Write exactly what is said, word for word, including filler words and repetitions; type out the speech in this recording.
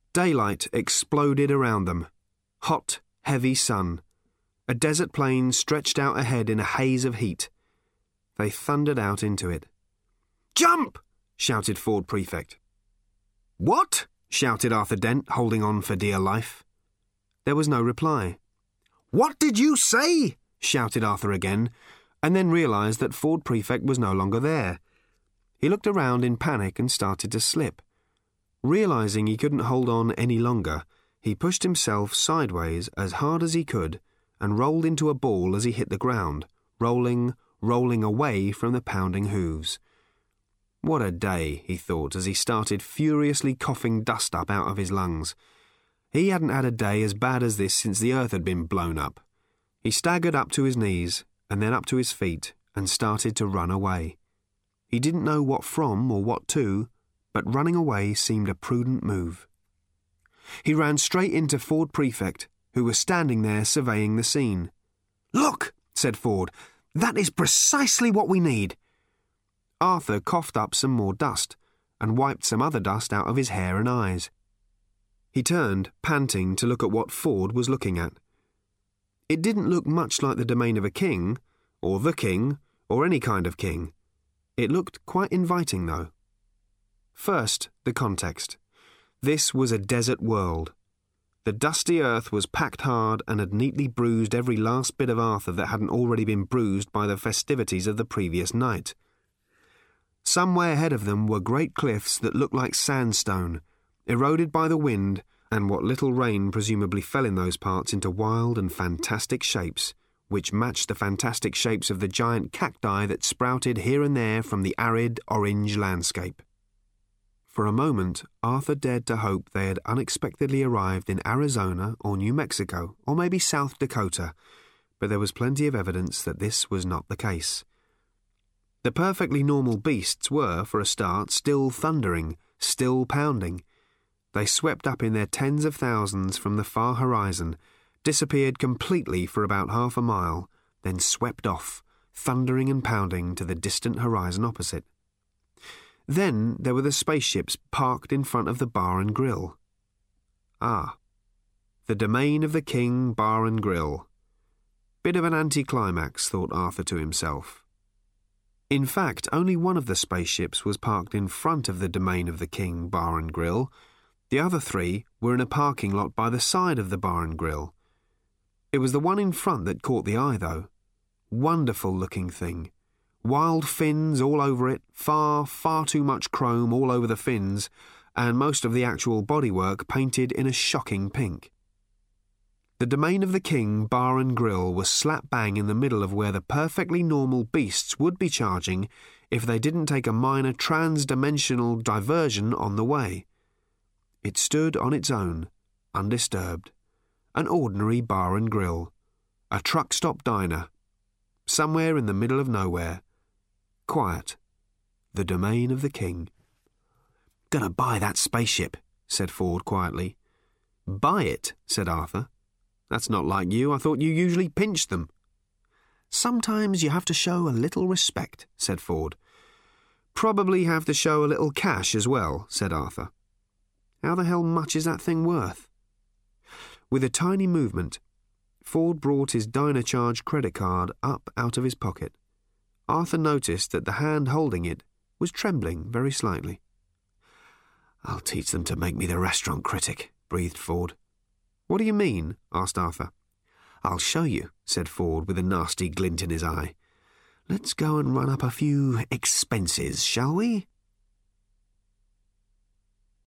Daylight exploded around them. Hot, heavy sun. A desert plain stretched out ahead in a haze of heat. They thundered out into it. "Jump!" shouted Ford Prefect. "What?" shouted Arthur Dent, holding on for dear life. There was no reply. "What did you say?" shouted Arthur again, and then realised that Ford Prefect was no longer there. He looked around in panic and started to slip. Realising he couldn't hold on any longer, he pushed himself sideways as hard as he could and rolled into a ball as he hit the ground, rolling, rolling away from the pounding hooves. What a day, he thought, as he started furiously coughing dust up out of his lungs. He hadn't had a day as bad as this since the earth had been blown up. He staggered up to his knees and then up to his feet and started to run away. He didn't know what from or what to, but running away seemed a prudent move. He ran straight into Ford Prefect, who was standing there surveying the scene. "Look," said Ford, "that is precisely what we need." Arthur coughed up some more dust and wiped some other dust out of his hair and eyes. He turned, panting, to look at what Ford was looking at. It didn't look much like the domain of a king, or the king, or any kind of king. It looked quite inviting, though. First, the context. This was a desert world. The dusty earth was packed hard and had neatly bruised every last bit of Arthur that hadn't already been bruised by the festivities of the previous night. Somewhere ahead of them were great cliffs that looked like sandstone, eroded by the wind, and what little rain presumably fell in those parts into wild and fantastic shapes, which matched the fantastic shapes of the giant cacti that sprouted here and there from the arid orange landscape. For a moment, Arthur dared to hope they had unexpectedly arrived in Arizona or New Mexico, or maybe South Dakota, but there was plenty of evidence that this was not the case. The perfectly normal beasts were, for a start, still thundering, still pounding. They swept up in their tens of thousands from the far horizon, disappeared completely for about half a mile, then swept off, thundering and pounding to the distant horizon opposite. Then there were the spaceships parked in front of the bar and grill. Ah, the domain of the king, bar and grill. Bit of an anticlimax, thought Arthur to himself. In fact, only one of the spaceships was parked in front of the domain of the king, bar and grill. The other three were in a parking lot by the side of the bar and grill. It was the one in front that caught the eye, though. Wonderful-looking thing. Wild fins all over it, far, far too much chrome all over the fins, and most of the actual bodywork painted in a shocking pink. The domain of the king, bar and grill, was slap bang in the middle of where the perfectly normal beasts would be charging if they didn't take a minor trans-dimensional diversion on the way. It stood on its own, undisturbed. An ordinary bar and grill. A truck-stop diner. Somewhere in the middle of nowhere. Quiet. The domain of the king. "Gonna buy that spaceship," said Ford quietly. "Buy it?" said Arthur. "That's not like you. I thought you usually pinched them." "Sometimes you have to show a little respect," said Ford. "Probably have to show a little cash as well," said Arthur. "How the hell much is that thing worth?" With a tiny movement, Ford brought his Dynacharge credit card up out of his pocket. Arthur noticed that the hand holding it was trembling very slightly. "I'll teach them to make me the restaurant critic," breathed Ford. "What do you mean?" asked Arthur. "I'll show you," said Ford with a nasty glint in his eye. "Let's go and run up a few expenses, shall we?"